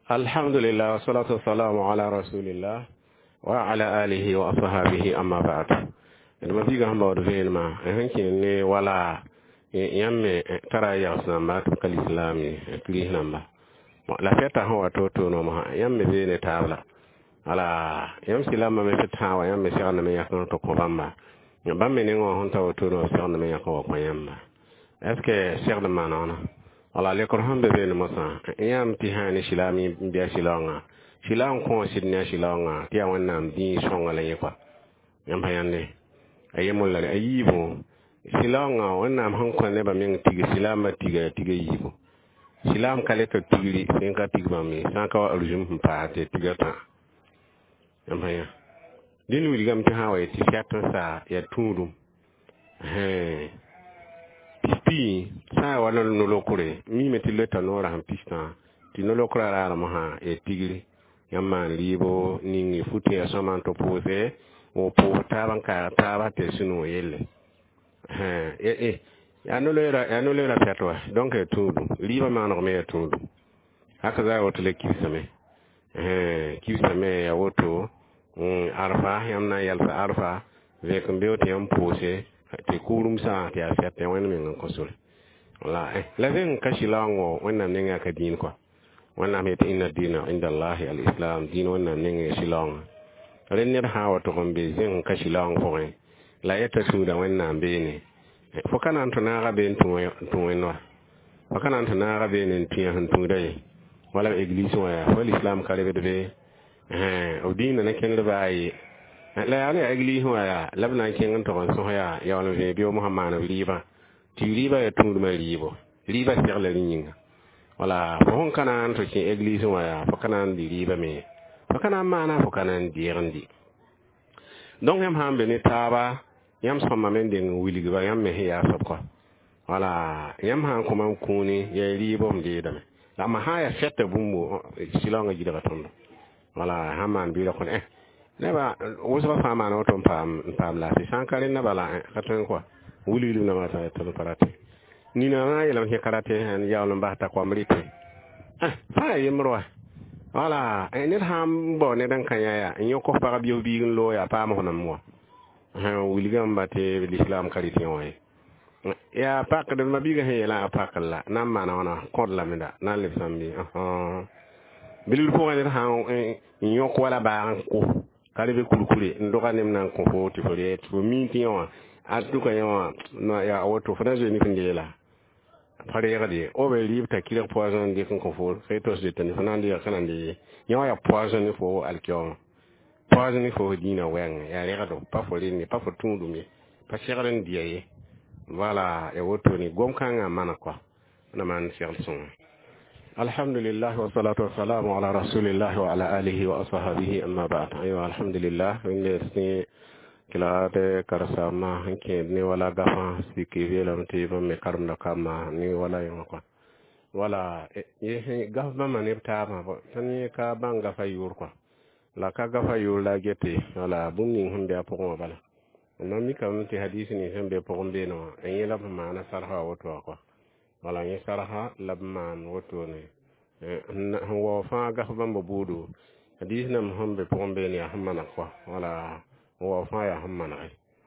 Alhamdulillah wa salatu wa salamu ala rasulillah wa ala alihi wa ashabihi amma ba'd. Ma biga hamba wadu ma hanki ne wala yamme tara ya usama to kal islami kli namba. La feta ho to no ma yamme be ne tawla. Ala yam silama me feta yamme shana me yakon to ko bamba. Bamme ne ngo hon taw to no shana me yakon ko yamba. Est-ce que cher de manana ala le korhan be ne masa yam ti hani silami biya silanga silang ko sidnya silanga ti wannan di songa le yakwa yam bayande ayemol la ayibo silanga wannan han ko ne ba min tigi silama tiga yibo silam kale to tigiri sen ka tigba mi san ka aljum pa te tiga ta yam baya din wi gam ti hawa ti fiatan sa ya tudum Pi sa wala no lokure mi meti leta no ra pista ti no lokura ra ma ha e tigiri yamma libo ningi futi ya saman to pose o po taban ka taba te sunu yelle ya no lera petwa donc e tudu liba ma no me tudu haka za wato le kisame ya wato arfa yamna yalsa arfa ve kan bewte yam pose te kurum sa te afete wani men ko sul wala la zen kashilango wannan ne ga kadin ko wannan me te inna dina inda Allah al-islam din wannan ne ga shilong ren ne hawa to gombe zen kashilango ko la eta su da wannan be ne fo kana to na ga ben to wenwa fo kana to na ga ben en tiya han to dai wala église wa fo l'islam kale be o dina ne ken da bai la ya agli hoya labna ken to kon so ya ya wala be biyo muhammad liba ti liba ya tundu ma liba ser la nyinga wala fo kana to ke église hoya fo kana di liba me fo kana mana fo kana di randi donc yam hambe ni taba yam somma men de wili ga yam me ya so ko wala yam han ko man kuni ya liba mde dame la ma haya fette bumbo silonga jida tondo wala haman bi la ko neba wosa fama na otom pam la fi sankare na bala katon ko wuli na mata to karate ni na yela ke karate han yawlo mbata ko amrite fa yimro wala ne ham bo ne dan kanya ya nyoko para biyo bi lo ya pa mo na mo wuli gamba te l'islam karite way ya pak de mabiga he la pakalla nam mana wana kod la minda na le sambi bilul ko ne ha nyoko wala ba ko kalibe kulukule ndoka nemna ko foti fori to minti yawa atuka yawa no ya wato fanaje ni kindela fare ya gade o be libta kila poison de ko fo fetos de tan fanande ya kanande yawa ya poison fo alkion poison fo dina wen ya re gado pa fo ni pa fo tundu mi pa shegaren diye voilà e wato ni gom kanga mana kwa na man shelson alhamdulillah wa salatu wa salamu ala rasulillah wa ala alihi wa ashabihi amma ba'd ayo alhamdulillah winde ni kila de karasa ma hanke ni wala gafa siki vela mti ba me karunda kama ni wala yo ko wala ye gafa ma ne ta ma bo tani ka banga fa yur ko la ka gafa yur la gete wala bunni hunde apoko bala no mi kam ti hadisi ni sembe poko be no en yela ma na sarha woto ko wala ni saraha labman woto ne wo fa ga bamba budu hadith nam hambe pombe ni hamana kwa wala wo fa ya hamana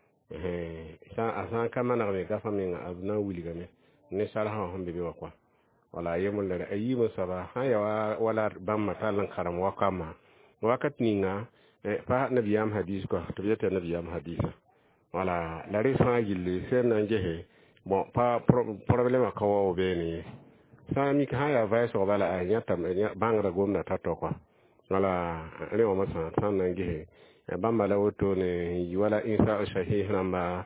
sa asan kama na be ga famin azna wuli game ne saraha hambe be kwa wala yemul da ayimu saba haya wala bamma talan karam wakama wakat ninga fa nabiyam hadith ko to yete nabiyam hadisa wala la rifa gilli sen nan jehe bon pa problème ko be ni sami ka haya vice o bala a nyata bangra gomna tato kwa wala leo masa sana ngihe bamba la woto ne wala insa sahih namba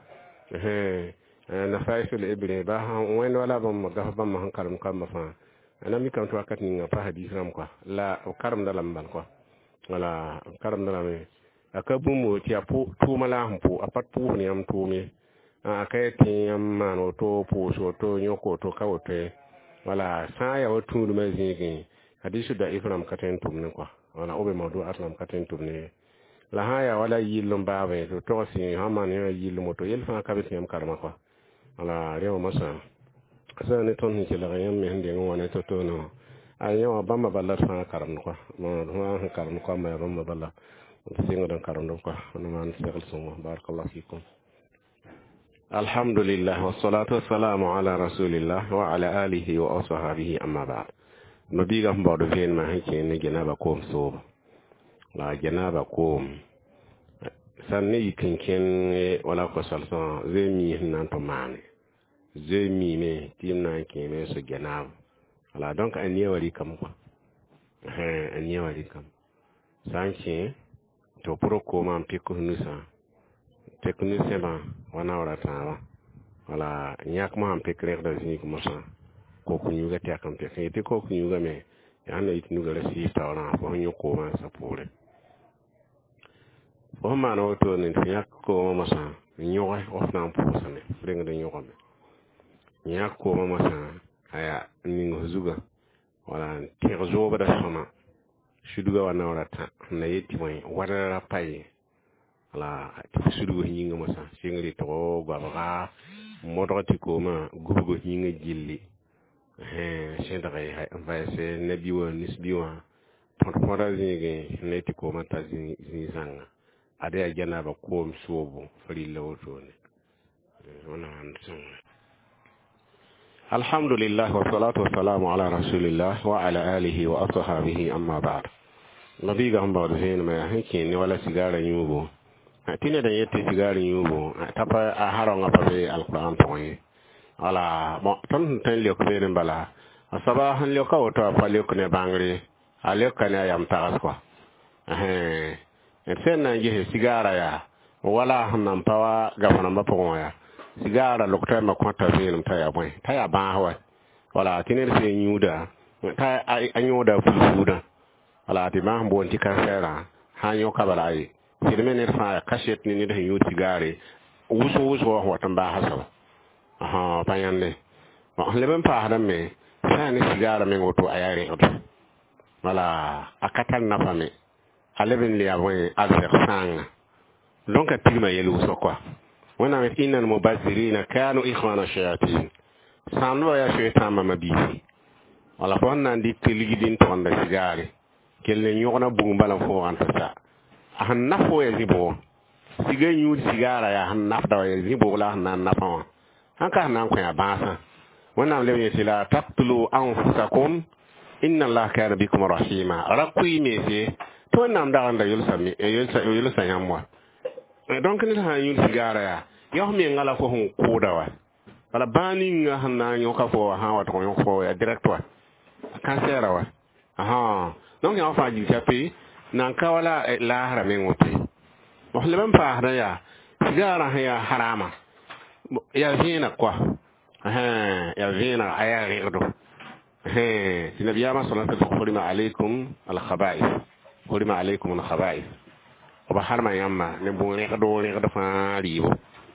na faisul ibri ba wen wala bam ga bam han karam kam fa ana mi kan to akati nga fa hadith ram kwa la karam da lambal kwa wala karam da me akabu mo ti apu tu mala hampu apat pu ni am tu mi akai ti am mano to pu so to nyoko to kawote wala saya watu du mazigi hadisu da ifram katen tumne kwa wala obe mawdu atlam katen tumne la haya wala yillum baabe to tosi hamane yillum to yelfa kabeti am karma kwa wala rewa masa asa ne ton ni la yam me hande ngone to no ayo bamba balla fa karam ko ma karam ko ma bamba balla singa dan karam ko man segal sumo barakallahu fikum. Alhamdulillah wassalatu wassalamu ala rasulillah wa ala alihi wa ashabihi amma ba'd. No diga mbodo fen ma hake ne janaba ko so la janaba ko sanne yikinken wala ko salson zemi nan to mane zemi me timna ke me so janaba wala donc an yewari kam ko an yewari kam sanke to proko man piko nusa technicien ba wana wala ta wala nyak mo am pekrer da zini ko masa ko kunyuga te akam te te ko kunyuga me yana itnuga la si tawna ko nyu ko ma sapure o ma no to ni nyak ko masa nyoga of na mpusa me frenga de nyoga me nyak ko masa aya ningo zuga wala terzo ba da sama shuduga wana wala ta na yiti moy wara pai wala sudugo hinga masa singri to gaba modoti ko ma gubugo hinga jilli shendare va se nebiwa nisbiwa porpora zinge neti ko mata zinzanga ade janaba ko msobo fari lawto ne wana antung. Alhamdulillah wa salatu wa salamu ala rasulillah wa ala alihi wa ashabihi amma ba'd. Nabi ga hamba da zai mai hanki ne wala sigara yugo tine da yete sigari yugo tapa a haronga pabe alquran toyi ala bon ton tan le ko be bala asaba han le ko to pa le ko ne bangri ale ko ne yam taras ko sen na je sigara ya wala han pawa gafana mapo ya sigara lokta ma ko ta be ta ya boy ta ya ba hawa wala tine se nyuda ta anyuda fuda wala ti ma bon ti kansera hanyo kabarai sirme ne fa kashet ni da yuti gare wuso wa tamba hasaw panyande le ben pa hada me sa ni sigara me ngoto ayare oto wala akatan na fami aleben li avoy alfer sang donc atima yelu so quoi wana inna mubasirina kanu ikhwana shayatin sanu ya shaytan mama bi wala ko nan di teligidin to anda sigare kelle nyona bugum fo anta sa han nafo ya zibo siga nyudi sigara ya han nafda ya zibo la han nafa hanka nan ko ya basa wannan lewe sila taqtulu anfusakum inna allaha kana bikum rahima rakui mese to nam da anda yulsami yulsa yamwa donc ni han nyudi sigara ya yo mi ngala ko hon kodawa wala bani nga han na nyoka fo ha wa to nyoka ya directoire kansera wa donc ya fa ji chapi nan kawala la haramin wuce muhliman fa hadaya sigara ya harama ya zina kwa ya zina aya rido nabiya ma sallallahu alaihi wa alaikum al khaba'ith hurima alaikum al khaba'ith wa harma yamma ne bu rido fa ribo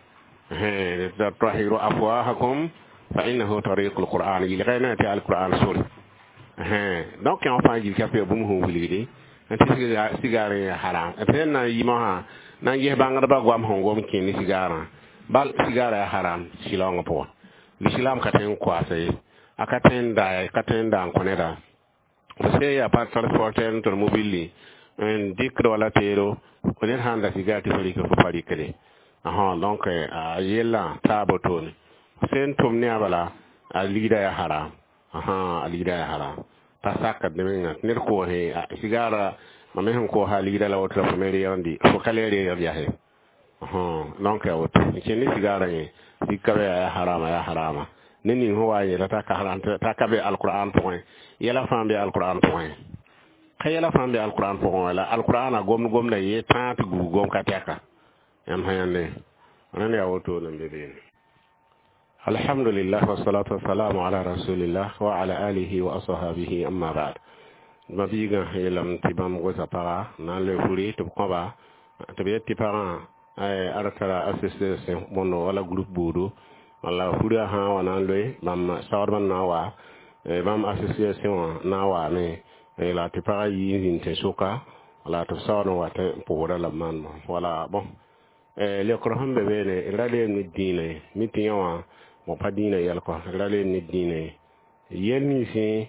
da tahiru afwahakum fa innahu tariqul qur'an ilghayna al qur'an suri donc ya fa ji chapi bu mu hulidi anti sigara haram eten na yima na ye bangar ba gwam hongom kin sigara bal sigara haram silong po l'islam katen kwa sai akaten da koneda se ya par transporter to mobili en dikro wala tero onen handa sigara ti fali ko fali kede donc yella taboton sen tumni abala alida ya haram alida ya haram tasaka de menga ner ko he sigara mamen ko halida la wota famere yandi ko kalere ya he donc ya wota ni sigara ni dikabe ya harama nini ho waye la ta kabe alquran point yela fambe alquran point kayela fambe alquran point wala alquran gom la ye tant gom kateka am hayande anan ya woto na mbebe. Alhamdulillah wassalatu wassalamu ala rasulillah wa ala alihi wa ashabihi amma ba'd. Mabiga yelam tibam go sapara nan le furi to ko ba to be tipara ay aratara association mono wala groupe bodo wala furi ha wana loy mam sawban na wa mam association na wa ne la tipara yi te soka wala to sawno wa te pour la man wala bon le ko hambe be ne rale ni dine mitiyawa mo padina yel ko rale ni dine yelni si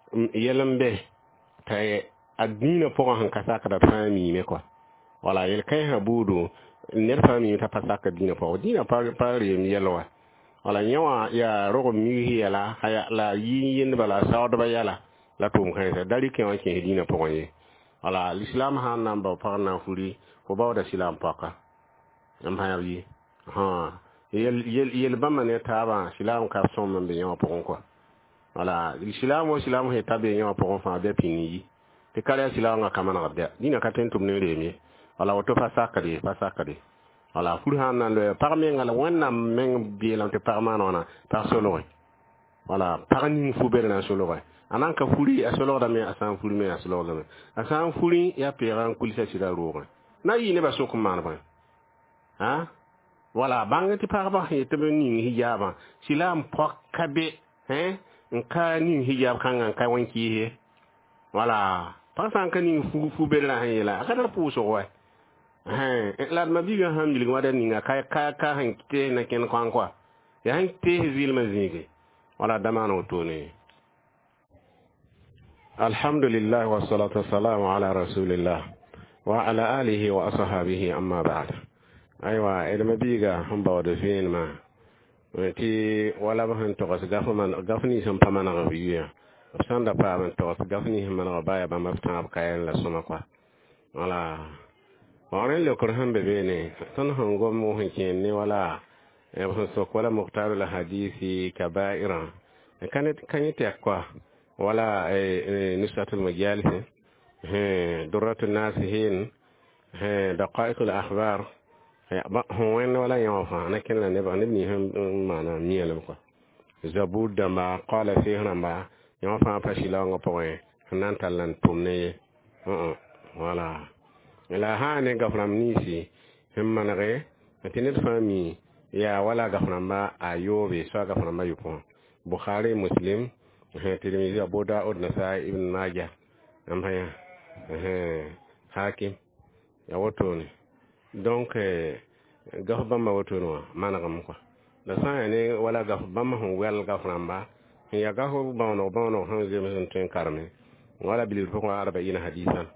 yelembe tay adina pour han kasaka da fami me quoi wala yel kay ha budu ner fami ta pasaka dina pour dina par yem yelwa wala nyawa ya rogo mi yala haya la yin bala sawdo ba yala la tum kay sa dali ke on ke dina pour ye wala l'islam ha namba par na furi ko bawda islam paka am ha yi ha yel bama ne taba islam ka son man be nyawa pour quoi wala l'islam he tabe nyawa pour fa be pini te kala islam ka mana ga dina ka tentum ne remi wala wato fasaka de wala furhan nan le parmi ngala wonna men bielam te parmano na par solo wala parni fu bere na solo anan ka furi a solo da me asan furi me a solo da me asan furi ya peran kulisa sida ro na yi ne ba so ko man ba ha wala banga ti parba he te ben ni hijaba silam pokabe nka ni hijab kan ka wanki he wala pasan kan ni fu bere na hela akada puso wa la ma biga hamdil wada ninga ka han te na ken kwa ya han te zil mazige wala damano toni alhamdulillah wa salatu wassalamu ala rasulillah wa ala alihi wa ashabihi amma ba'd aywa ma biga hamba wada fin ma ti wala ba han to gafni sam pamana ga biya sanda pa man to gafni man ba ya ba mafta ka la suma kwa wala وعن القرآن ببينه تنهم قومه كيني ولا يبصق ولا مختار الحديث كبائرا كانت يقوى ولا نسبة المجالس درة الناس هين دقائق الأخبار هون ولا يوفى أنا كنا نبني هم معنا ميل بقى زبود دما قال فيه نما يوفى فشلا وقوي نانتلن تومني ولا la hane gafram nisi himmanare tinit fami ya wala gafram ba ayobe so gafram ba yupo bukhari muslim tirmidhi abu daud nasai ibn majah amaya hakim ya woto ni donc gafram ma woto no managam ko da sa ne wala gafram ho wel gafram ba ya gaho bawno han jemesen ten karme wala bilir ko araba ina hadisan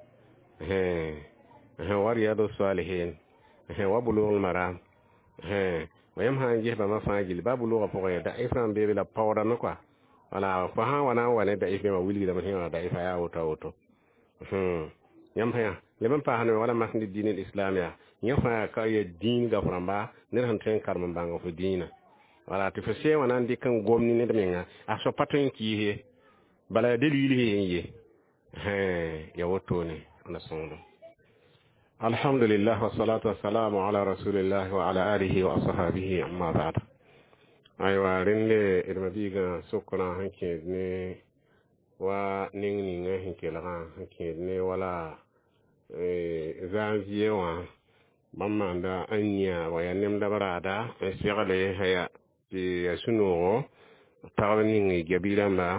ورياض الصالحين وبلوغ المرام ويمها نجيب ما فاجل بابلوغ فوقي دعيفا بيبلا باورا نكوا ولا فها وانا دعيف ما ولي لما هي دعيف يا اوتو يمها لمن فاهنا ولا ما في الدين الاسلامي يفا كاي الدين غفرamba نرهم تين كارم بانغ في دين ولا تفسي وانا دي كان غومني ندمينا اسو باتين كي بلا دليل هي يا وتوني انا صوم الحمد لله والصلاة والسلام على رسول الله وعلى آله وأصحابه أما بعد أيوة رنلي إرمبيغا سكنا هنكيدني ونينغ هنكيلغا هنكيدني ولا زانزيوا بما دا أنيا وينم دبرادا سيغلي هيا في سنوغو تغنينغ جبيلا ما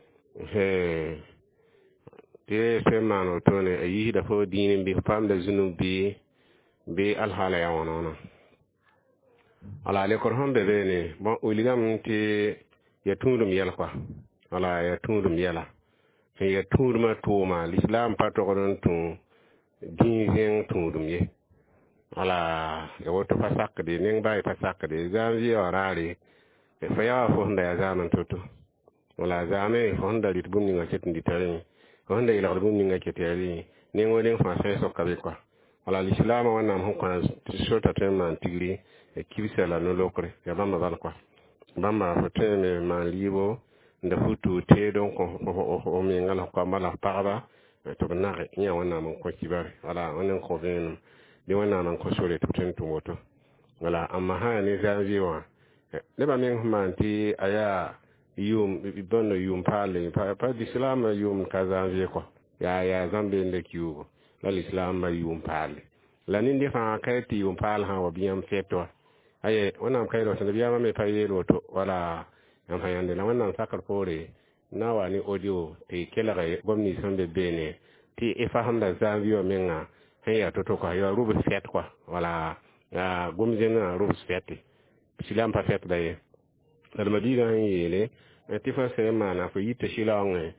te semano tone ayi da fo dinin bi fam da zunubi bi alhala ya wono ala le korhon be ne bon uligam te ya tundum yel kwa ala ya tundum yela ya tunduma tuma l'islam pato ko tun din tundum ye ala ya woto pasak de ning bay pasak de zanzi orari e fa ya fo nda ya zaman toto wala zame fo nda lit bum ni ngacet ndi tare wanda ila garbun ninga keteli ne ngoden français so kabe kwa wala l'islam wana mo kwa shota tema tigri e kibisa la no lokre ya bamba bal kwa bamba fotene ma libo nda futu te donc o mi ngala ko mala paraba to banare nya wana mo ko kibare wala onen ko ven bi wana man ko sole to tentu moto wala amma ha ne zanziwa ne ba men humanti aya yum bibono yum pale pa d'islam yum kazanje ko ya zambe le kiugo la l'islam yum pale la nindi fa kayti yum pale ha wabiyam feto aye wonam kayro tan biyama me payelo to wala am hayande la wannan sakar pore na wani audio te kela ga gomni sambe bene ti e fa handa zanvio menga heya to ko yo rubu fet ko wala gomjena rubu fet islam pa fet daye المدينة هي اللي اتفق سيما أنا في يتشيلون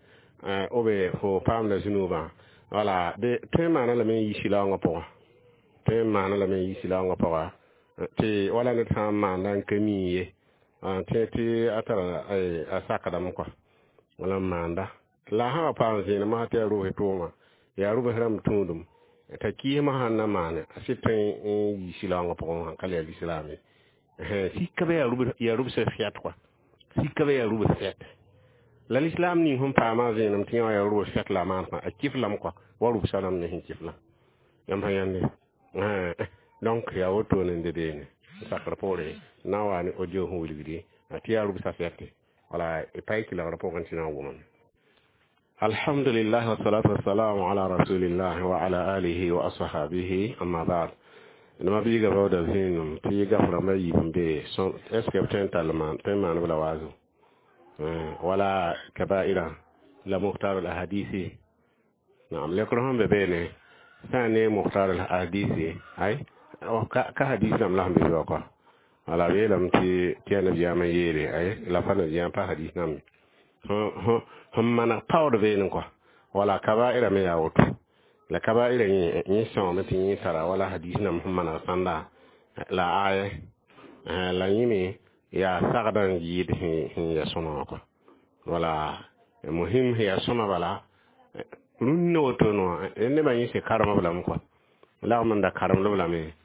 obe fo pam da zinuba wala de tema na la men yisila nga po tema na la men yisila nga po te wala ne ta ma nan kemiye te atara asaka da mko wala manda la ha pa zina ma te ru hetoma ya ru behram tundum ta ki ma hanna mane asitin yisila nga po kala islami sikkabe ya ru se fiat quoi sikkabe ya ru fiat la l'islam ni hum pa ma zinam tiya ya ru fiat la man a kiflam quoi waru salam ne hin kiflam yam hayande donc ya woto ne de sakra pore nawani audio hulgidi atiya ru sa fiat wala e payki la rapport kan sina woman alhamdulillah wa salatu wassalamu ala rasulillah wa ala alihi wa ashabihi amma ba'd nama biga bawda zinum ti gafra mai bambe son escape talman man wala wazo wala kaba'ira la muhtar al ahadisi na'am lekroham be bene sane muhtar al ahadisi ay ka hadisi nam lahum be ko wala welam ti tiana jama yere ay la fana jama pa hadisi nam mana pawdo bene ko wala kaba'ira me ya woto la kaba'ira ni son meti ni tara wala hadisi nam mana sanda la ay la yimi ya sagdan yid ya sono ko wala muhim ya sono wala runno woto no ne ba yin se karama bala ko la man da karam lo bala me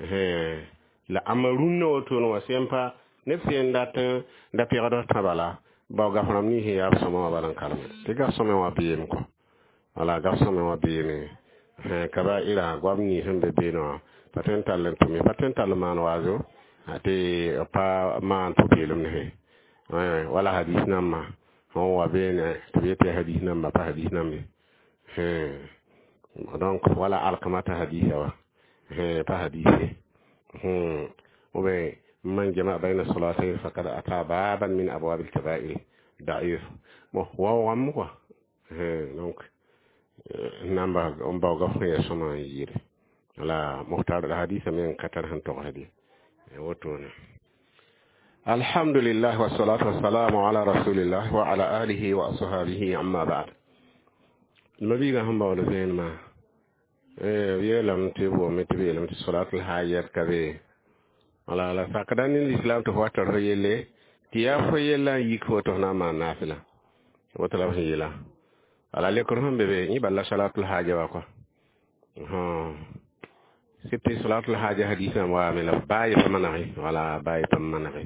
la amarunno woto no sempa ne fienda da pirado tabala ba ga fanam ni ya sono wala karam te ga sono wa biyen ko wala ga sono wa biyen kaba ila gwamni hande be no patental to me patental man wazo ate pa man to pelum ne wala hadith namma on wa bene tiyete hadith namma pa hadith namme donc wala alkamata hadith wa pa hadith obe man jama bayna salatayn faqad ata baban min abwab al-kaba'ir da'if mo wa wam ko donc namba on ba ga fa yasoma yire wala muhtar al-hadith men katar han to hadith وتونه الحمد لله والصلاة والسلام على رسول الله وعلى آله وأصحابه أما بعد المبيغا هم بقول زين ما يلم تبو متبي لم تصلاة الحاجات كذي على فقدان الإسلام تفوتر يلي تيافو يلا يكفوتنا ما نافلة وطلب يلا على لكرهم ببي يبلا صلاة الحاجة وكو سبتي صلاة الحاجة حديثا وعمل باي فمنعي ولا باي فمنعي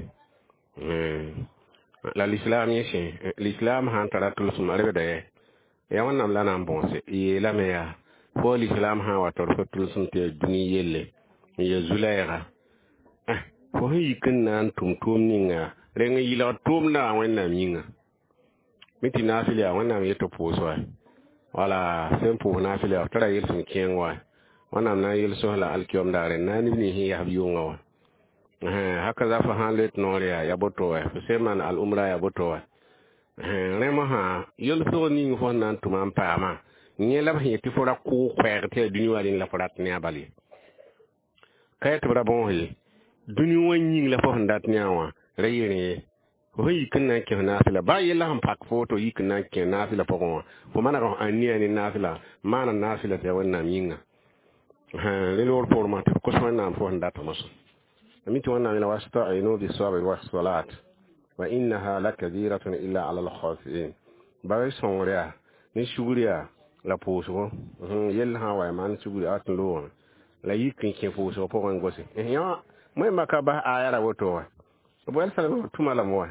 لا الإسلام يشي الإسلام هان ترات لسم أربدا يا وانا ملانا مبونسي يلا ميا فو الإسلام هان وطرفت لسم تي دنيا يلي يزولايغا فو هي كنا أنتم تومنينا رنغ يلا تومنا وانا مينا متي نافليا وانا ميتو بوسوا ولا سنفو نافليا وطرا يلسم كينوا wannan na yil sohla alkiyom dare nani ni hi habiyunga wa haka za fa halet noria ya boto wa seman al umra ya boto wa rema ha yil so ni fo nan tuman pama ni la hi ti fora ko kwerte duniya din la forat ne abali kayet bra bon hi duniya nyin la fo ndat nyawa reyene ko yi kinna ke nafila ba yilla han pak photo yi kinna ke nafila pokon fo mana ro aniya ni nafila mana nafila te wannan yinga للور فورمات كسرنا فوق داتا مصر أميت وانا من واسطة أينو بالصبر والصلاة وإنها لكبيرة إلا على الخاسئين باي سونريا نشغوليا لا بوسو يلها ويمان شغوليا أتلون لا يمكن كيفوسو فوق نقصي يا ما مكابه آيرا وتوه بقول سلام تومالا موا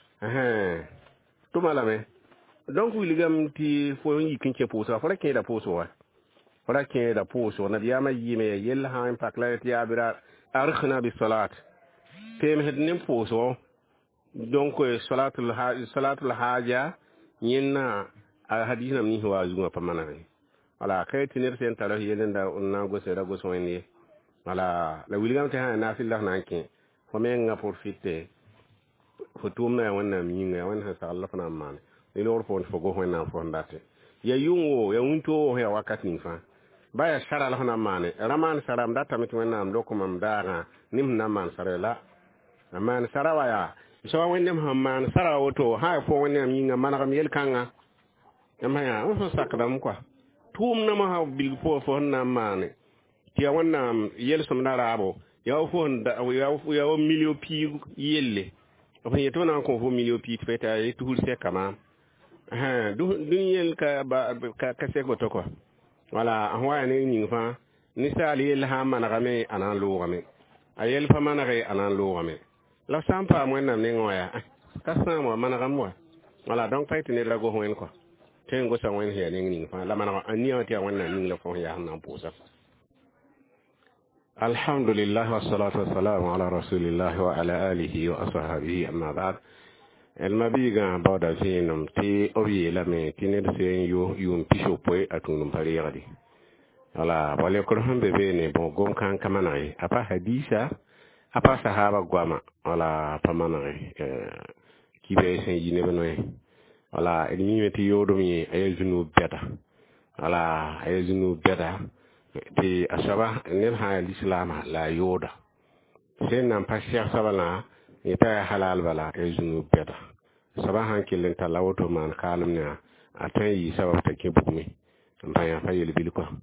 تومالا مي donc wiligam ti fo yi kinche poso fa ke da poso wa ولكن دا بوسو نبي ما يجيمي يلها إن بقلت يا برا أرخنا بالصلاة تيم هدنيم بوسو دونك صلاة الحاجة ينا حديثنا مني هو أزوما بمنا على كيت نرسين تلاه يلين دا ناقوس راقوس ويني على لو يلقام تها ناس الله نانكي فمين غفور فيته فتومنا وانا مينا وانا سألفنا مان لنور فون فوقه وانا فون داتي ya yungo ya wunto ya wakati nifa baya shara la hona mane raman saram data mit wenam dokumam dara nim naman sarela aman sarawa ya so wendem hamman sarawa to ha fo wenam yinga managam yel kanga amma ya on sakdam quoi tum na ma bil fo na mane ti wannan yel som na rabo ya fo da ya milio pi yelle ko yeto na ko fo milio pi feta e tour se kama du yel ka ba ka se ko to ko wala ahwa ne ni fa ni sali yel ha mana game anan lo game ayel fa mana ga anan lo game la sampa mo na ne ngoya ka samo mana gamwa wala donc fait ne la go hoen ko tengo sa wen he ni fa la mana aniya ti wannan ni la fo ya nan posa alhamdulillah wassalatu wassalamu ala rasulillah wa ala alihi wa ashabihi amma ba'd el mabiga bawda finum ti obi la me tined sen yo yum pisho poe atunum pari yadi wala wale ko hambe be ne bon gom kan kamanai apa hadisa apa sahaba gwama wala pamanai kibe sen yine benoy wala ni meti yodo mi ay junu beta wala ay junu beta ti asaba ne ha l'islam la yoda sen nan pa cheikh sabala ita halal bala ay junu beta saba han kilen ta lawoto man kalum ne atan yi sabab ta ke bukumi ampa ya fayel bil ko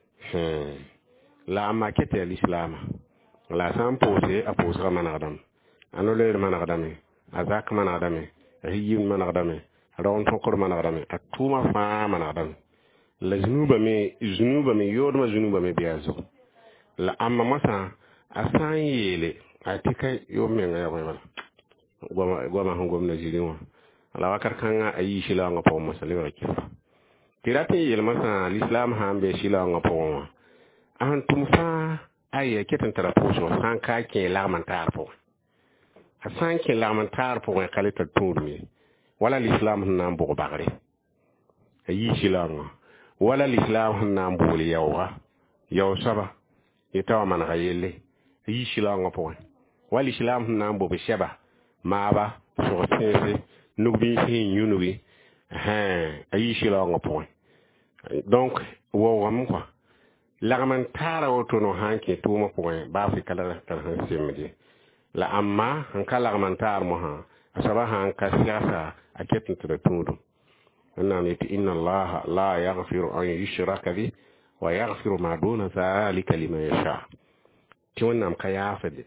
la amma kete l'islam la sam pose a pose manadam anole manadam azak manadam riyim manadam ron tokor manadam atuma fa manadam la zunuba me yodma zunuba me biazo la amma masa asan yele atika yo men ya wala goma hongom na jiriwa ala wakar kanga ayi shila nga po masale wa kifa tirate yel masa l'islam hambe shila nga po an tumfa aye ketan tara poso san ka ke la mantar po asan ke la mantar po kalita turmi wala l'islam nan bo bagre ayi shila nga wala l'islam nan bo li yaw saba yitawa man gayele ayi shila nga po wala l'islam nan bo be sheba maaba so sense nubi hin yunubi ayi shila nga po donc wo wam quoi lagman tara woto no hanke tuma point ba fi kala tar han semedi la amma han kala lagman tar mo ha asaba han ka siyasa aketin to tudu anna ni inna allaha la yaghfiru an yushraka bi wa yaghfiru ma duna zalika liman yasha ti wannan ka yafade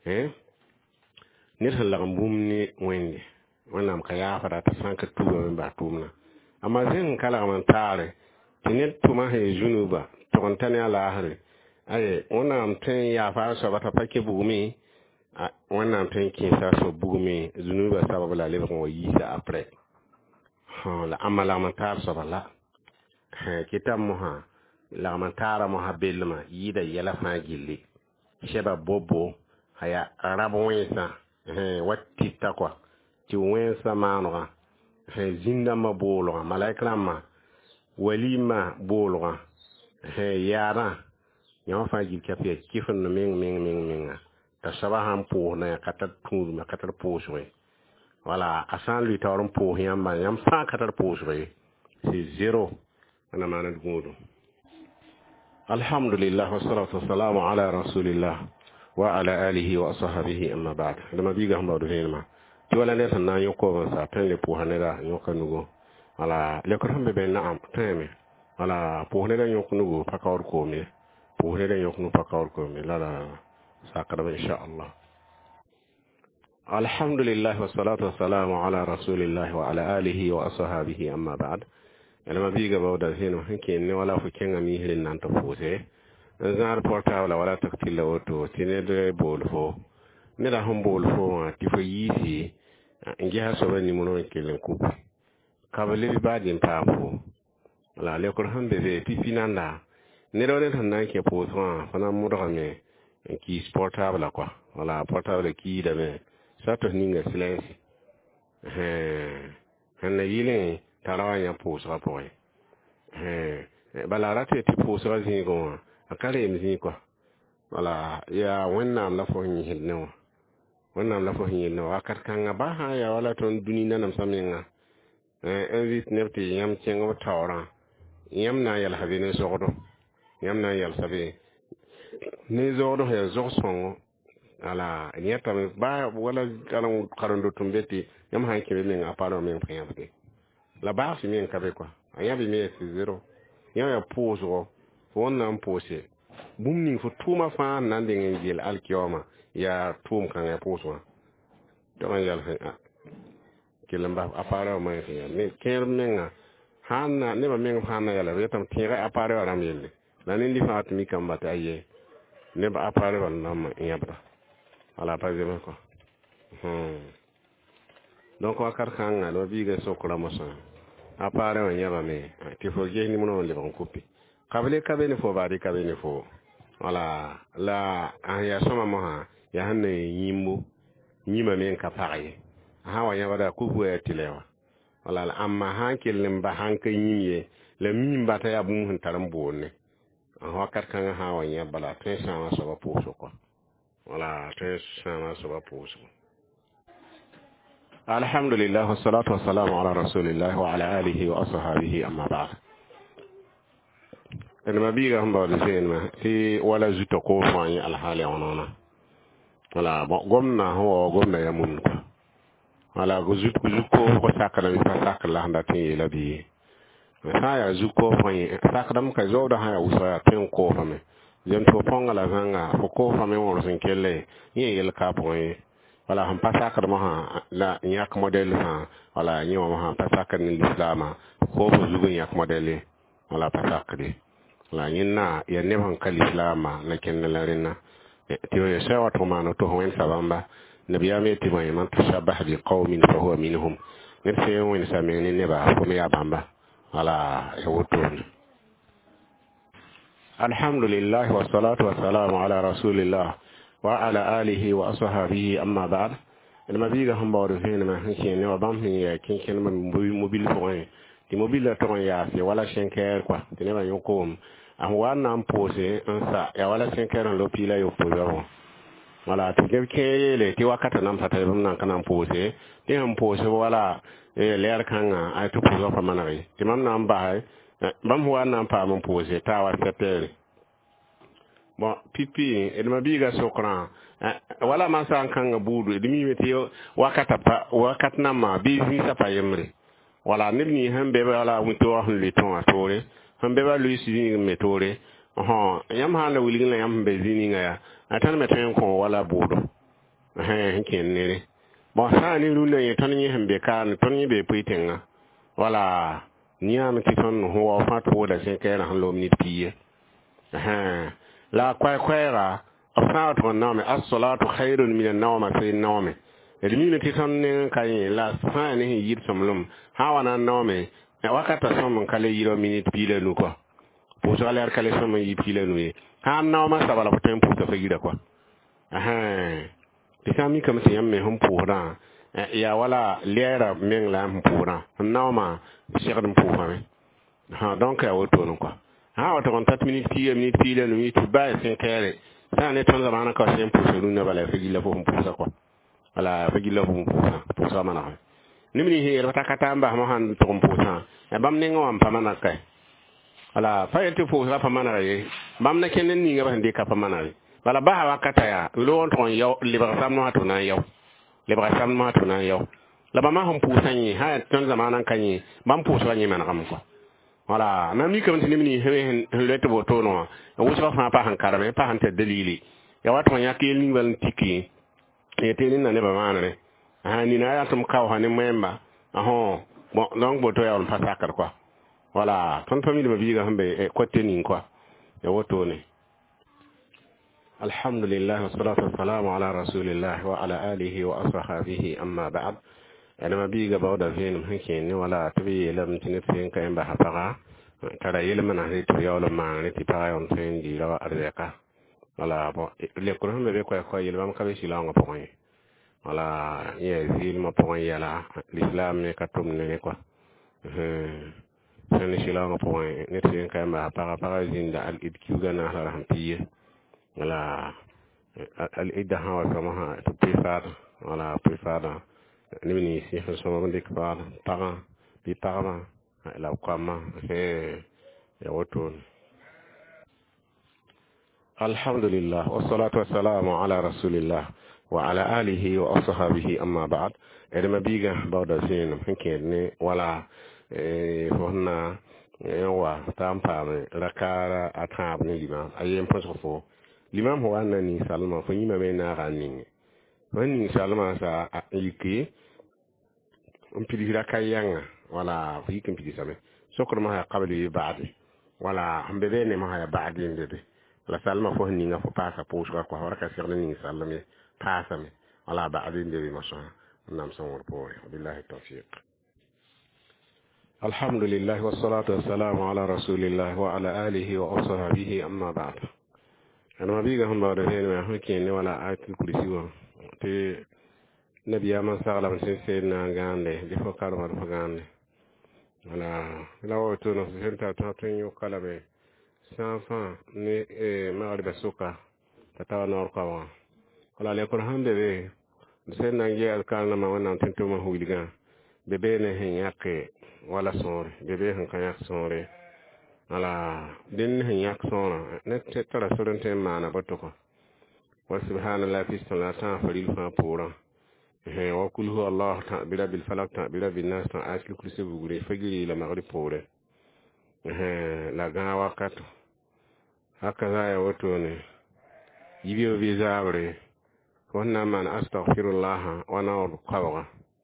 nit lagam bumni wende wannan ka yafada ta sanka tuwa ba tumna amma zin kala lagman tare tinet tuma he junuba tontane ala ahre ay onam ten ya fa so bata pake bugumi onam ten ki sa so bugumi zunuba sababu la lebe ko yisa après la amala mantar so bala kitam moha la mantara moha belma yida yala fa gilli sheba bobo haya arabo wensa watti takwa ti wensa manwa zinda mabolo malaikama walima bolwa yara yaw fa gil kafiya kifin no ming ta sabahan po na katar turu ma katar po so wala asan lui tawron po yamba yam fa katar po so c'est zéro ana mana gudu alhamdulillah wassalatu wassalamu ala rasulillah wa ala alihi wa sahbihi amma ba'd lama biga hamba do henma ti wala ne tan na yoko sa tan le po hanera yoka nugo wala le ko hambe be naam teme wala po hanera yoka nugo pakawr ko me po hanera yoka nu pakawr ko me la sakara insha Allah alhamdulillah wassalatu wassalamu ala rasulillah wa ala alihi wa sahbihi amma ba'd lama biga bawda heno hanke ne wala fu kenga mi hirin nan to fose zar portable wala taktila auto tinede bolfo ne da hon bolfo ti fo yisi ngi ha so ni mono kelen ku kabale ba din pampo la le ko hambe be ti finanda ne do ne tan nan ke po so fana mo do me ki portable quoi wala portable ki da me sa to ninga silence hanna yile tarawanya po so po bala rate ti po so zingo akare mzi quoi wala ya wannan la fo ni hinno wannan la fo hinno akar kanga ba ha ya wala ton dunina nam saminga invite nefti yam chengo tawra yam na yal habine sogodo yam na yal sabe ne zodo he zogsongo ala nyata ba wala kalan karando tumbeti yam hanke be men aparo men payante la ba si men kabe quoi aya bi me zero ya pozo fo nan pose bum ning fo tuma fa nan de ngel alkiyoma ya tum kan ya pozo to man yal ha kilamba apara ma ya me ker menga hanna ne ba menga hanna yala retam tira apara ram yelle nan indi fa atmi kam bataye ne ba apara wal nam yabra ala pa zema ko donc wakar kanga do biga sokra mosa apare on yaba me ti fo je ni mono le bon kopi kabele kabene fo bari kabene fo wala la an ya soma mo ha ya hanne yimbo nyima men ka pare ha wa yaba da ku ya tilewa wala la amma hankil limba hanka yimye le mimba ta ya bum hun taram bonne an wakar kanga ha wa yaba la très sama so ba poso ko wala très sama so ba poso. الحمد لله والصلاة والسلام على رسول الله وعلى آله وأصحابه أما بعد. إنما بيجا هم بعد زين ما في ولا زوت كوفاني الحالي عنانا ولا قمنا هو قمنا يمون ولا زوت كوف وساكنا بساك الله هندتي لبي saya zuko fanyi sakadam ka zoda haya usaya ten ko fame jen to ponga la zanga ko fame wor sin kelle yi yel ka poy wala han pasakar ma ha la nyak model ha wala nyi ma ha pasakar ni islama ko bo zugo nyak model wala pasakri la nyina ya ne han kal islama na ken la rena tiyo ya sawa to mano to hoen sabamba nabiya me ti man tashabbaha bi qaumin fa huwa minhum nirse woni sameni ne ba ko me ya bamba ala yawutun. Alhamdulillah wassalatu wassalamu ala rasulillah wa ala alihi wa ashabihi amma ba'd. Ilma biga hamba wadu hene ma hanki ne wa bam hin ya kinkin man mobile phone di mobile to ya fi wala shenker kwa tene ba yokom am wana mpose ansa ya wala shenker lo pila yo pozo wala to ke le ti wakata nam pata bam nan kana mpose ti mpose wala leer kanga ay to pozo fa manari ti mam nan ba bam wana pa mam pose ta wa sepere bon pipi edma biga sokran wala man san kanga budu edmi meti wakata pa wakatna ma bi visa pa yemre wala nibni hambe wala muto wa le ton atore hambe ba lu si metore yam handa wulingna yam be zini ngaya atan meten ko wala budu ken nere bon sa ni lu ne ton ni hambe kan ton ni be puitenga wala nyam ti ton ho fa to da sen kera han lo minute piye la kwaikwera afnat wa nawme as-salatu khairun min an-nawm fi an-nawm edmine ti ton ne kay la sane yir somlum hawana nawme wakata som kale yiro minute pile nu ko pour so aller kale som yi pile nu ha nawma sabala ko tempo to fayida ko ti sami kam se yamme hum pourra ya wala lera men la hum pourra nawma shegdum pourra donc ya woto nu ko wato kon 4 minutes pile no mi tuba e kere sa ne ton zamana ko sem pour sunu ne bala fegi la fo pour ça quoi wala fegi la fo pour ça mana ni mi he rata katamba mo han to pour ça e bam ne ngam pamana kay wala fayete fo sa pamana re bam na kenen ni ngaba ndi ka pamana re wala ba wa kataya lo on ton yaw libra sam no hatu na yaw libra sam no hatu na yaw la ba ma hon pour ça ni ha ton zamana kanyi bam pour ça ni mana kam quoi wala na mi kam tinimni he leto boto no wusa fa pa han karame pa han te dalili ya wato ya ke ni wal tiki e te ni na ne ba manare ni na ya tum kaw hanin memba bon donc boto ya on pa sakar quoi wala ton famille ba biga hambe e kotte ni quoi ya woto ne alhamdulillah wassalatu wassalamu ala rasulillah wa ala alihi wa ashabihi amma ba'd ana ma biga bawda fen hanke ni wala tabi lam tinit fen kay ba hafaga tara yelma na ri to yawlo ma ni ti para on fen di lawa areka wala bo le ko hambe be ko yelma ka be silanga po ni wala ye zil ma po yala l'islam ne katum ne ko sen silanga po ni fen kay ba para zinda al idkiuga na la hampiye wala al idda hawa kama to prefad wala prefada nimini si so ndik pa para bi para la kwama ya woto alhamdulillah wassalatu wassalamu ala rasulillah wa ala alihi wa ashabihi amma ba'd edema biga bawda sin hanke ne wala fonna wa tam paame rakara atab ne limam ayem ponso fo limam ho anna ni salma fo yima me na ranin wani salma sa yiki on pidi rakayanga wala fi kin pidi same sokor ma qabli ba'di wala hambe ne ma ba'di ndede la salma fo ni nga fo pasa pousra ko horaka sirna ni salme pasame wala ba'di ndede ma sa nam son ko billahi tawfiq. الحمد لله والصلاة والسلام على رسول الله وعلى آله وأصحابه أما بعد. أنا ما بيجا هم بعد هنا ما هم كين ولا آية الكرسي تي نبي أمان سألا من سيدنا غاندي دفكار ما دفعاني ولا لو تونو سنتا تاتين يو كلامه سانفا ني ما غير بسوكا تتاو نوركوا ولا لكن هم بيه سيدنا جي الكلام ما وانا تنتو ما هو يلقى bebe ne hen yake wala sonre bebe hen kan yak sonre ala din hen yak sonra ne tara sorante mana botoko wa subhanallahi fi salatan falil fa pura he wa kul huwa allah ta'ala bil falaq ta'ala bin nas ta'aslu kursi bugure fagiri la maghrib pure he la ga wakato haka za ya wato ne yibiyo bi zabre wannan man astaghfirullah wa na'ud qawga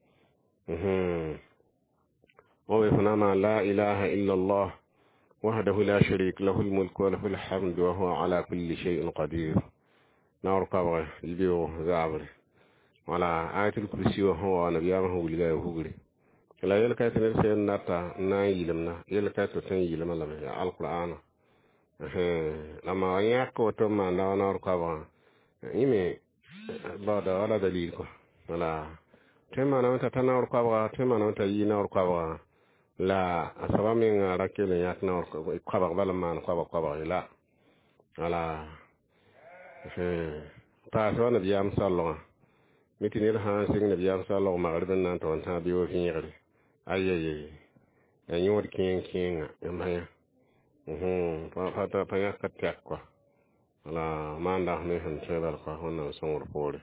ووفنا لا إله إلا الله وحده لا شريك له الملك وله الحمد وهو على كل شيء قدير نور قبر البيو زابر ولا آية الكرسي وهو نبيانه ولغاية وغري لا يلقى تنرسل ناتا ناي لمنا يلقى تنجي لما لما القرآن لما يأكو وتما نور قبر إيمي بعد ولا دليل ولا tema na wata tana urkawa tema na wata yi na urkawa la asaba min rakele yak na urkawa bala man kwa la ala ta so na biyam sallo mitinir han sing na biyam sallo magribin nan to ta biyo finyere ayeye en yod kin maya pa pa ya katak kwa ala manda ne han tebal kwa hono songur pole.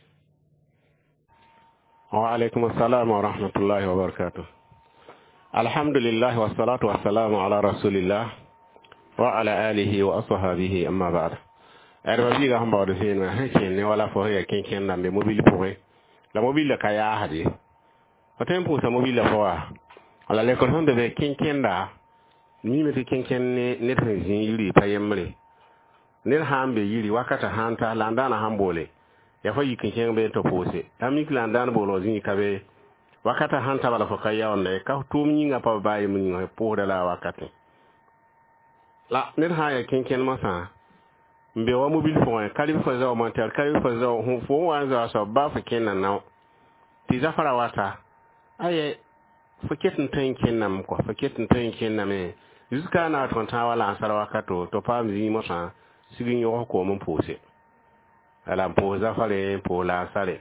وعليكم السلام ورحمة الله وبركاته. الحمد لله والصلاة والسلام على رسول الله وعلى آله وأصحابه أما بعد. أربعة هم بعد فين ما هيكين ولا فهي كين نام بموبيل فوه لا موبيل كيا هذه فتم بوس موبيل فوه على لكن هم ده كين دا نيمة كين نتنزين يلي تيمري نرهم بيلي وقت هانتا لاندانا هم بولي ya fa yikin ken be to pose amikla ndan bolo zin kabe wakata hanta bala fokaya wonde ka tum nyinga pa bayi mun ngi po dala wakati la nir ha ya ken masa mbe wa mobile phone kali fo za o monter kali fo za hu fo wa za so ba fa ken na ti za fara wata aye faketin tan ken nam ko faketin tan ken na me yuska na ton ta wala ansar wakato to pa mi masa sigin yo ko mun pose ala po za fare po la sare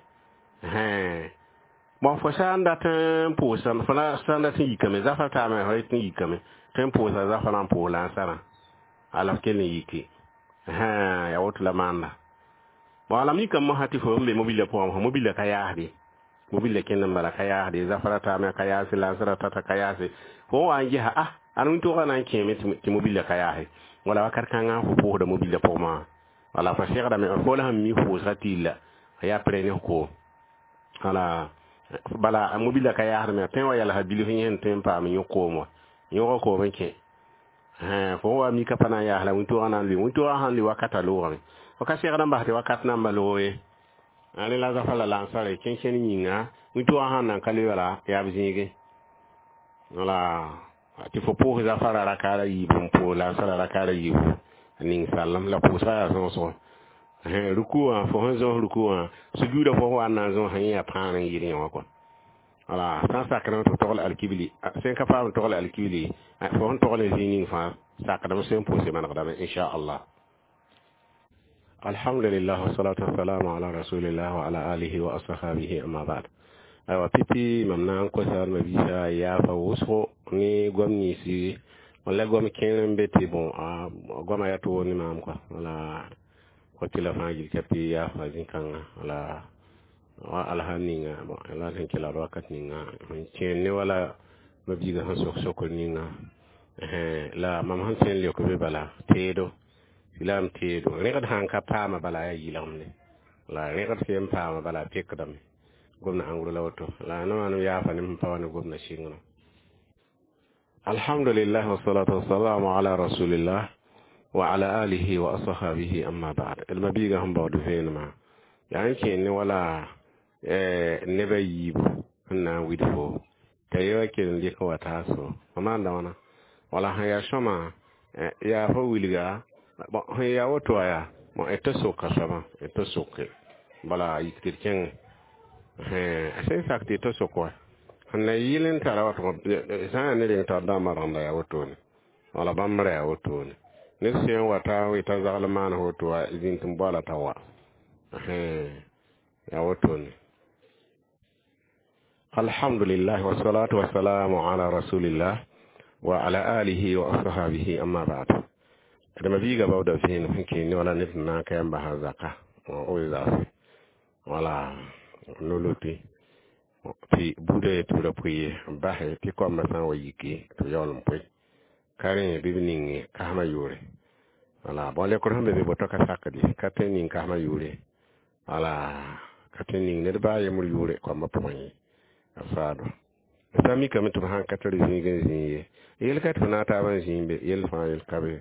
bon fo sanda tan po san fana sanda tin yikame za fa ta me ho tin yikame tan po za fa nan po la sara ala ken yiki ya wotu la manda bon ala mi kam mo hati fo mbe mobile po mo mobile ka yaade mobile ken nan bala ka yaade za fa ta me ka yaase la sara ta ka yaase fo an ji ha anun to kana keme ti mobile ka yaade wala wakar kan ga fo da mobile po ma wala fa shekara me ko la mi ko satila ya prene ko ala bala mobile ka ya harme ten wa yala habili hin ten pa mi ko mo yo ko banke fo wa mi ka pana ya hala wonto anan li wonto han li wakata lo ri o ka shekara ba te wakata na mbalo e ale la za fala la sare ken nyinga wonto han nan kali wala ya bizinge wala ti fo po za fara la kala yi bum po la sara la kala yi ning salam la pousa ya so rukuwa fo hanzo rukuwa sujuda fo wa na zo hanya pan yiri ko ala san sakana to tole alkibli sen ka fa tole alkibli fo on tole zinin fa sakana sen pousse man qadama insha Allah. Alhamdulillah wassalatu wassalamu ala rasulillah wa ala alihi wa ashabihi amma ba'd. Aywa pipi mamna ko sar mabisa ya fa wuso ni gomni si wala gom ken beti bon goma ya to ni mam ko wala ko tila faji kapi ya fa jin kan wala wa alhaninga bon ala tan kila wakat ninga ken ne wala mabiga han sok sok ninga la mam han sen le ko be bala teedo silam teedo rekat han ka paama bala ya yilamne la rekat sen paama bala tekdam gomna angro lawto la no anu ya fa nim pawana gomna shingno alhamdulillah wassalatu wassalamu ala rasulillah wa ala alihi wa ashabihi amma ba'd almabiga hum bawdu fenma yanke ni wala neba yibu na widfo tayo ken liko wataso amanda wana wala haya shoma ya fo wilga bo ya woto ya mo etoso kasama etoso ke bala yitkirken sai sakti to sokwa hanna yilin tara wato sai ne rin ta da maranda ya woto ne wala bamra ya woto ne ne sai wata wi ta zalman hoto wa izin tun bala tawa ya woto ne alhamdulillah wassalatu wassalamu ala rasulillah wa ala alihi wa ashabihi amma ba'd da mabiga bawda fin hanke ni wala nitna kayan ba hazaka o za wala noloti ti bude to da puye bahe ti ko ma san wayiki to yawon puy kare bibinin ka ma yure wala bole ko hambe be botoka sakadi katenin ka ma yure wala katenin ne ba yamul yure ko ma puy afado sami kam to han katari zinga zinye yel kat na ta ban zimbe yel fa yel kabe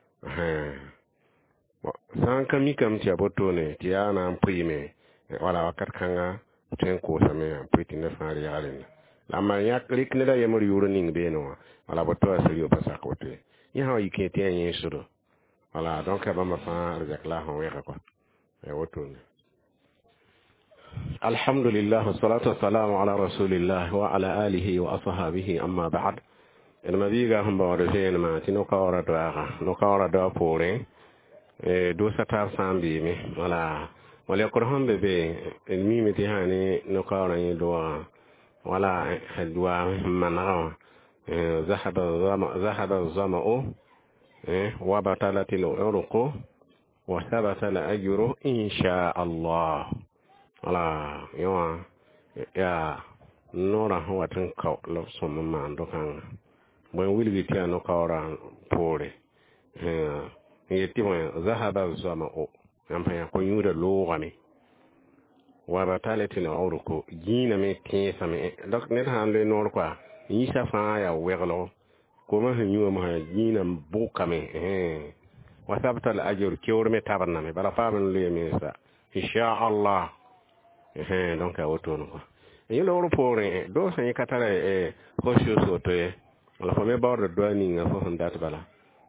san kami kam ti aboto ne ti ana puime wala wakat kanga ten ko same puiti ne faari yalen lamma yak lik ne da yemur yuro ning be no wala boto asiri basa ko te ya ha yike te yen suru wala donc ba ma fa rek la ho weka ko e woto ne alhamdulillah wassalatu wassalamu ala rasulillah wa ala alihi wa ashabihi amma ba'd ilma biga hamba wada fen ma tino kawra do kawra do pore do sata sambi mi wala ko hambe be mi mi ti hani no kawra ni do wala hadwa manara zahaba zama'u wa batalatil urqu wa thabata al ajru insha Allah wala yawa ya nora huwa tan kaw lo somma mando kan bon wilgi ti no kawra pore yeti mo zahaba zama'u ampa ko yuda logami wa batalati na auruko gina me tiesa me dok net hamle nor kwa yisa fa ya weglo ko ma hanyu ma gina buka me wa sabta al ajr kiwr me tabarna me bala faban le me sa insha Allah donc a woto no e lo pore do sa katara ko so to e la fa me bawr do ni nga fo handat bala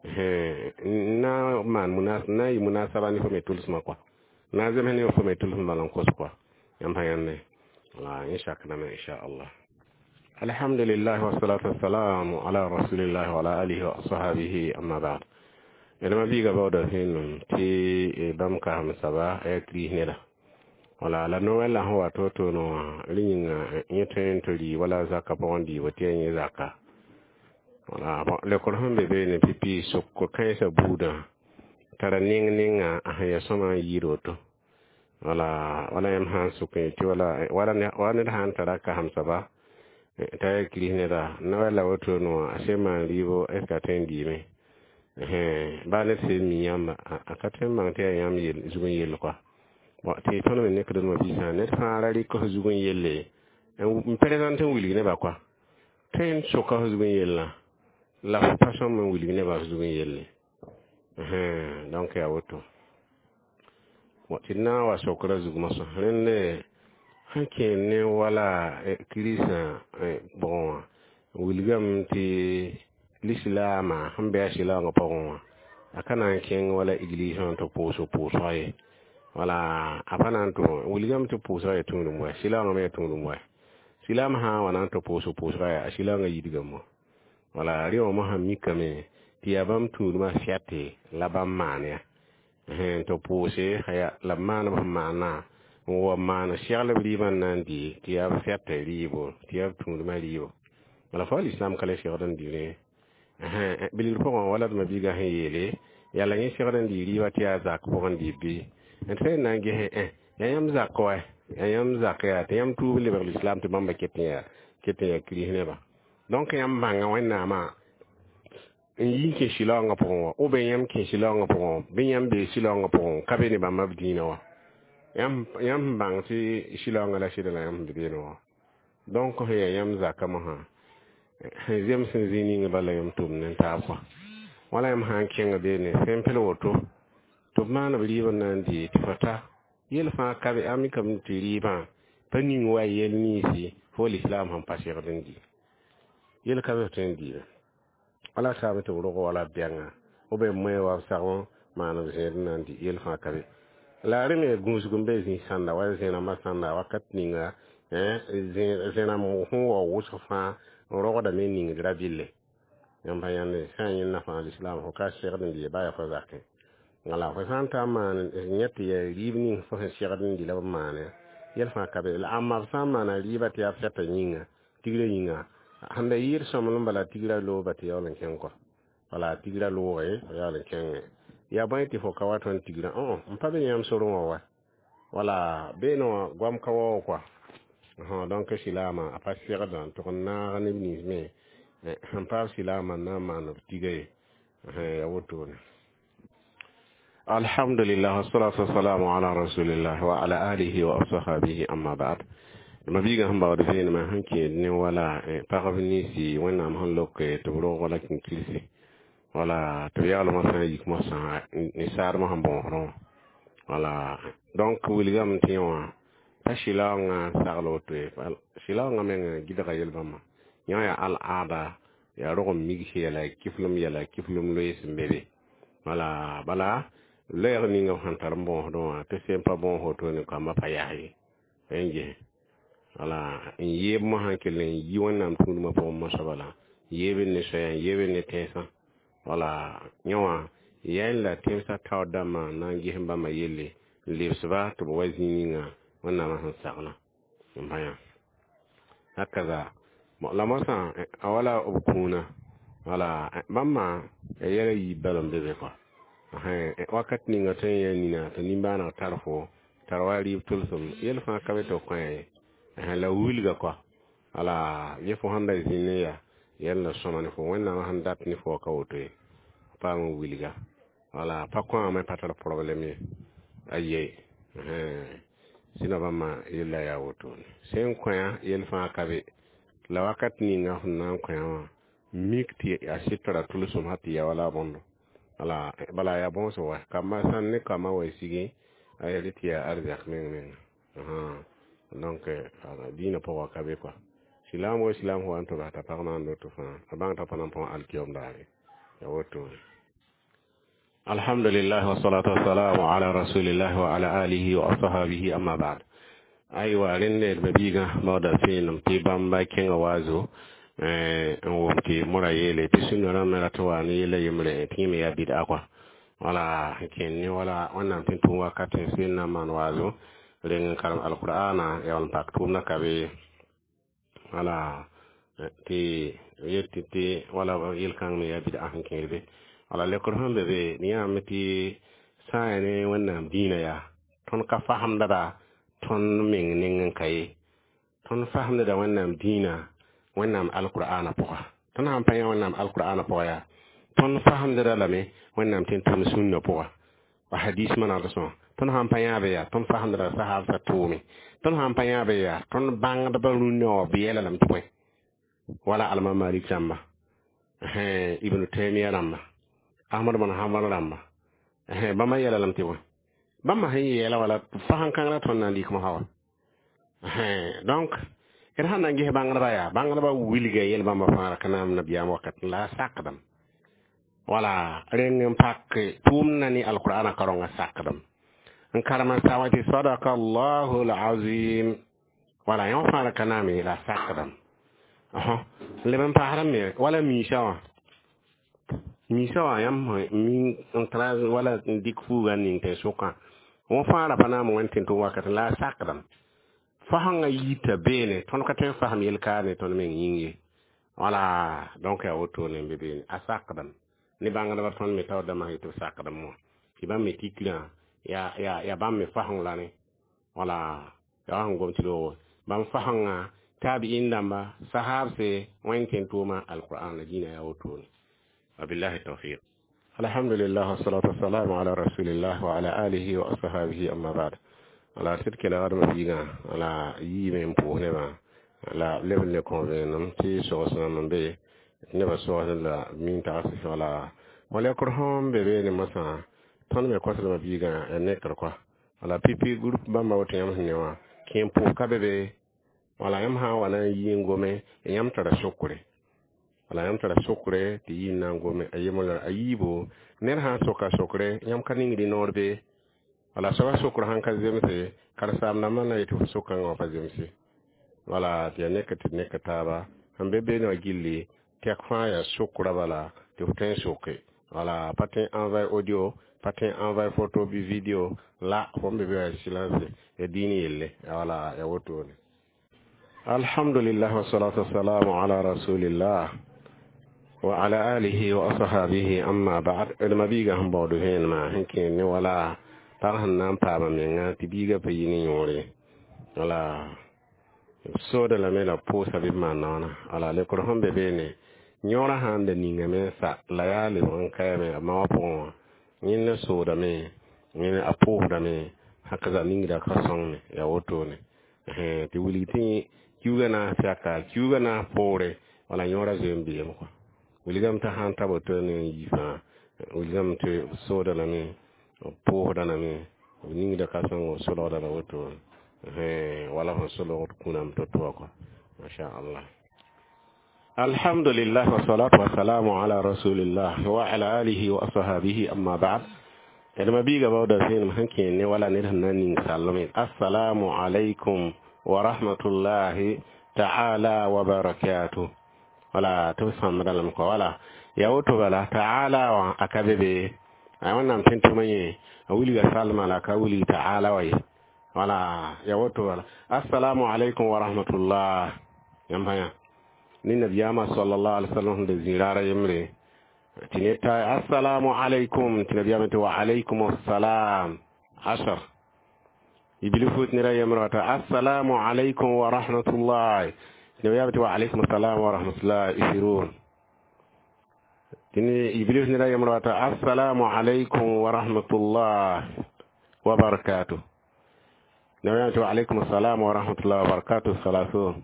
na man munas na yi munasaba ni fo me tulisma kwa na zeme ne fo me tulisma lan ko kwa yam hayane la inshakna ma insha Allah alhamdulillah wassalatu wassalamu ala rasulillah wa ala alihi wa ashabihi amma ba'd elma biga bawda hin ti bam ka ham saba e kri nela wala la no wala ho watoto no linga yeten to li wala zakka bondi wote yin zakka wala le ko hambe be ne pipi sokko kaysa buda tara ninga ya soma yiroto wala yam han suke ti wala ne han tara ka hamsa ba ta kili ne da na wala woto no asema libo eskatendi me ba ne se mi yamba akaten man te yam yel zugun yel kwa bo te tono ne ko do bisa ne fara ri ko zugun yelle en presente wili ne ba kwa ten soka zugun yella la façon mon wili ne ba zugun yelle donc ya woto watina wa sokra zuguma so rende hanke ne wala krisa bon wilgam ti l'islama hambe asila ngo pon akana ken wala iglesia to poso ay wala apana to wilgam to poso ay tunu mo sila ngo me tunu mo sila ma ha wana to poso ay asila ngo yidigamo wala riyo mo hammi kame ti abam tunu ma fiate labam mania to pose haya la mana mana wa mana shagla liban nandi ti ya fiate libo ti ya tundu ma libo wala fa islam kala shagdan dire bilir ko wala ma biga hayele yalla ni shagdan diri wati ya zak ko ndi bi en fe nangi ya yam zakwa ya yam zakya te yam tu bilir islam to bamba ketiya kri ne ba donc yam banga wana ma yin ke shilanga pon o be yam ke shilanga pon be yam be shilanga pon ka be ne ba mabdina wa yam bang ti shilanga la shida la yam de no donc he yam zakama ha yam sin zini ngi bala yam tum nen ta kwa wala yam han kenga be ne simple woto to mana riba nan di tifata yel fa ka be ami kam ti riba pani wa yel ni si fo l'islam han pasir den di yel ka be ten di wala ka be to ro wala bianga o be mo wa sawo mana be nan di yel fa ka be la reme gunsu gumbe zin sanda wa zina masanda wakat ninga zina mo ho wo fa ro da men ninga grabille yam bayande sanyin na fa l'islam ko ka shir den di ba ya fa zakke ngala ko santa man nyati ya ribni fo shir den di la man yel fa ka be la amma sama na ribati ya fata ninga tigre ninga handa yir somon bala tigra lo bati yolen kenko wala tigra lo yolen kenge ya bayti fo kawaton tigra mpabe nyam soro wa wala beno gwam kawo kwa donc silama apa sira dan to na ne ni me hampa silama na man tigay ya wotone alhamdulillah wassalatu wassalamu ala rasulillah wa ala alihi wa ashabihi amma ba'd ma biga hamba wada fene ma hanke ne wala parveni si wona ma han lokke to ro wala kin kilisi wala to yalo ma sa yik mo sa ni sar ma han bon wala donc wilgam tiwa pa shilanga saglo to shilanga men gidaka yelbama nya al ada ya ro mi gi yala kiflum lo yes mbebe wala bala leer ni nga han tar bon do te c'est pas bon hoto ne kama pa yayi enje wala yeb mo han kelen yi wonam tunu ma po mo sabala yebe ne sey yebe ne tesa wala nyawa yalla temsa tawdama nangi himba ma yelle lebsba to wazininga wannan ma han sagla mbaya hakaza la masa awala ubkuna wala mamma yere yi balam bebe ko wakat ninga tan yanina to nimbana tarfo tarwari tulsum yelfa kabeto koy la wulga ko ala yefo handa zineya yalla somane fo wannan ma han dat ni fo kawto pa mo wulga wala pa ko ma patal problème aye sina bama yella ya woto sen koya yelfa kabe la wakat ninga hunnan koya mikti asitra tulsum hati ya wala bondo ala bala ya bon so wa kama sanne kama wa sige ayati ya arzak men donc dina po ka be quoi silam ho anto ta parna ndo to fa abang ta panan pon alkiom dare ya woto alhamdulillah wa salatu wassalamu ala rasulillah wa ala alihi wa ashabihi amma ba'd aywa rende be biga moda finum ti bamba kenga wazo wonti mura yele tisino na mera to wani yele yimre timi ya bid akwa wala kenni wala wannan tintu wakati sinna man wazo ren karam alqur'ana ya wal paktum na kabe wala ti yetti wala yel kan me ya bid akan kenbe wala le ko hambe be ni amti sayane wannan dina ya ton ka faham da ton min ningen kai ton faham da wannan dina wannan alqur'ana poka ton han paya wannan alqur'ana poya ton faham da lame wannan tin tun sunna poka wa hadith mana rasul ton han paya be ya ton faham da sahaba tumi ton han paya be ya ton bang da balunno be yela lam toy wala alma malik jamba ibnu taymiya ramma ahmad bin hanbal ramma bama yela lam tiwa bama hay yela wala fahan kan ton nan dik mo hawa donc er hana ngi bangara ba wilga yel bamba fara kanam nabiyam wakat la sakdam wala ren pak tumna ni alqur'ana karonga sakdam an karama sawati sadaqa allahu alazim wala yon fara kanami la sakdam le ban paharam me wala mi shawa yam mi entra wala dik fuga ni te soka won fara panam wontin to wakat la sakdam fahanga yita bene ton ka ten faham yel kaane ton men yingi wala donc ya auto ne bebe asakdam ni banga da ton me tawda ma hito sakdam mo ki bam me tikla ya bam me fahang la ne wala ya ngom tilo bam fahanga tabi indamba sahabse wanken tuma alquran la dina ya auto ne وبالله التوفيق. الحمد لله والصلاة والسلام على رسول الله وعلى آله وأصحابه أما بعد. على تلك الأرض فينا على يمين بوهنا على لبن لكم في سوسنا من بي نبى سوسنا من تعرف على ملكهم ببين مثلا تون مكوسل ما بيجا النكرة على بيبي جروب بما وتيام هنوا كيم بو كببي wala yam ha wana yin gome yam tara sokure wala yam tara sokure ti yin na gome ayemola ayibo ner ha soka sokure yam kaning di norbe wala soka sokure han ka zemse kar sam na mana yitu soka ngo pa zemse wala ti nekata ba hambe be no gilli tek fa ya sokura wala ti hoten soke wala patin envoy audio patin envoy photo bi video la hombe be silence e dini yelle wala ya woto ne. الحمد لله والصلاة والسلام على رسول الله وعلى آله وأصحابه أما بعد المبيغا هم بودهين ما هنكين ولا ترهن نام بابا مينا تبيغا بيني يوري ولا سودا لميلا بوسا بما نانا ولا لكرهم ببيني نيورا هاند نيغا ميسا ليالي وانكايمي موابون نين سودا مي نين أبوه دمي هكذا نيغا كسوني يا وطوني ti wuliti kiuga na fiaka kiuga na pore wala nyora zembi yamko wuligam ta hanta boto ne yifa wuligam te soda na mi po da na mi ningi da kasan solo da woto wala ho solo kunam to to ko masha Allah. Alhamdulillah wa salatu wa salamu ala rasulillah wa ala alihi wa ashabihi amma ba'd. Edma biga bawda sin hanke ne wala ne nan nin sallame assalamu alaikum wa rahmatullahi ta'ala wa barakatuh wala to samadalam ko wala ya woto wala ta'ala wa akabebe ay wannan tinto manye wuli ga salma la ka wuli ta'ala wa wala ya woto wala assalamu alaikum wa rahmatullah yambaya ni nabiyama sallallahu alaihi wasallam da zirara yamre tineta assalamu alaikum tinabiyama wa alaikum assalam ashar ibilifut nira yamrata assalamu alaikum wa rahmatullah tinabiyama wa alaikum assalam wa rahmatullah isirun tini ibilif nira yamrata assalamu alaikum wa rahmatullah wa barakatuh tinabiyama wa alaikum assalam wa rahmatullah wa barakatuh salasun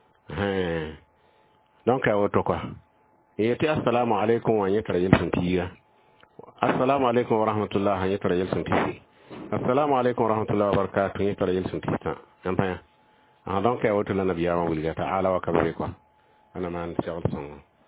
donc ay woto quoi yeti assalamu alaikum wa nyekara yelsun tiya assalamu alaikum wa rahmatullah nyekara yelsun tiya assalamu alaikum wa rahmatullah wa barakatuh nyekara yelsun tiya ampaya donc ay woto la nabiya wa wulga ta'ala wa kabri quoi ana man shawt son.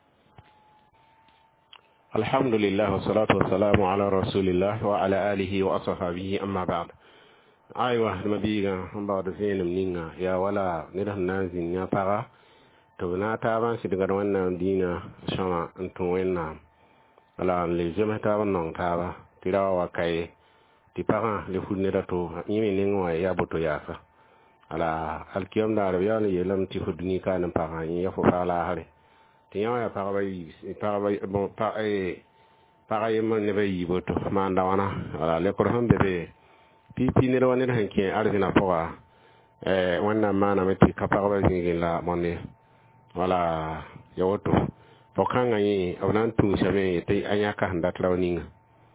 Alhamdulillah wa salatu wa salamu ala rasulillah wa ala alihi wa ashabihi amma ba'd. Aywa nabiga hamba da zinum ninga ya wala nidan nazin ya fara to na ta ban shi daga wannan dina sama antun wannan ala le jema ta ban non ta ba tirawa kai ti para le fudne da to yimi ningo ya boto ya fa ala alkiyam da arabiya ne yelam ti fudni kan para ya fo fala hare ti ya para ba bon para yema ne ba yi boto ma ndawana ala le ko hambe be pipi ne rawani da hanke arzina fowa wannan ma na meti kapara ba zingin la monne wala ya woto fokanga yi awnan tu shabe te anyaka handa trawninga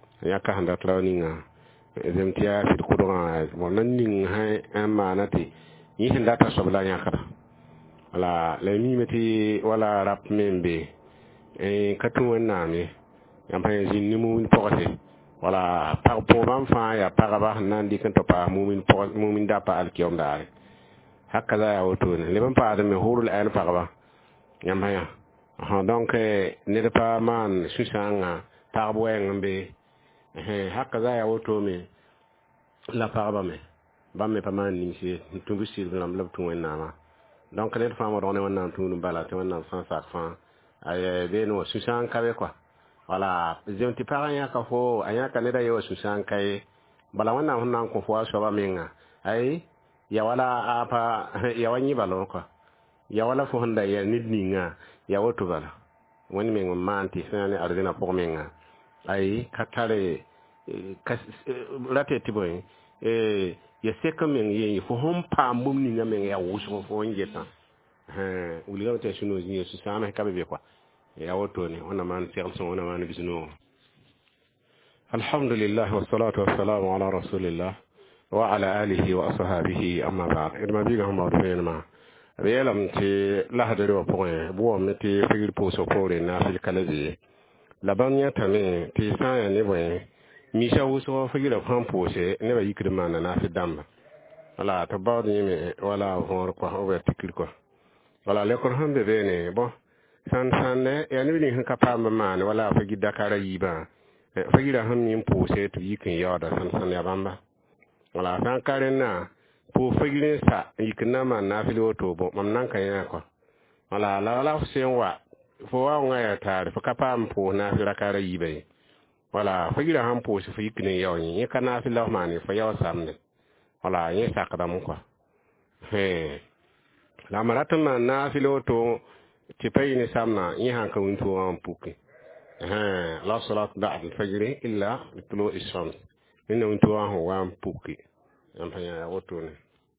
zemtia fi kudonga monan ning ha amma nati yi handa ta sobla nyaka wala le mi meti wala rap membe katu wannan ne yampa yin ni mumin pokate wala par po ban fa ya paraba nan dikan to pa mumin da pa alkiyom da hakaza ya woto ne le ban pa da me hurul ayan paraba yamaya donc ne pa man susanga parbo ngbe hakaza ya woto me la paraba me bamme pa man ni ci tungu ci lam lab tun wenna ma donc ne fa mo donne wannan tun bala te wannan sans fa ay be no susanga kabe quoi wala jonti para ya ka fo anya ka ne da yo susan kai bala wannan hunnan ko fo so ba menga ai ya wala apa ya wani balo ko ya wala fo handa ya nidninga ya woto bala wani men manti sanani ardina po menga ai katare rate tiboy ya seka men ye fo hom pa mum ni ngamen ya wuso fo ngeta uliga te sunu ni susan ka be kwa ya woto ni ona man tialso ona man bisno alhamdulillah wassalatu wassalamu ala rasulillah wa ala alihi wa ashabihi amma ba'd irma biga hamba fenma relam ti lahadere wa point bo meti figir poso pore na fil kalazi la banya tame ti sa ne bo mi sha wuso figir fan pose ne ba yikir mana na fi damba wala to bawdi mi wala hor ko o be tikir ko wala le ko hambe bene bo san ne ya ni hin kapa man wala figir dakara yiba figir ham ni pose to yikin yada san ya bamba wala san karen na po figilin sa yikna man na fili woto bo mam nan kan ya ko wala la sen wa fo wa ngaya tar fo kapam po na fira kara yibe wala figila han po si fikne yawni ye kana fi law mani fo yaw samne wala ye sakadam ko he la maratan na fili woto ti payni samna ye han ka wonto an puki la salat ba'd al-fajr illa tulu is-shams inna wonto an wa an puki am haya woto ne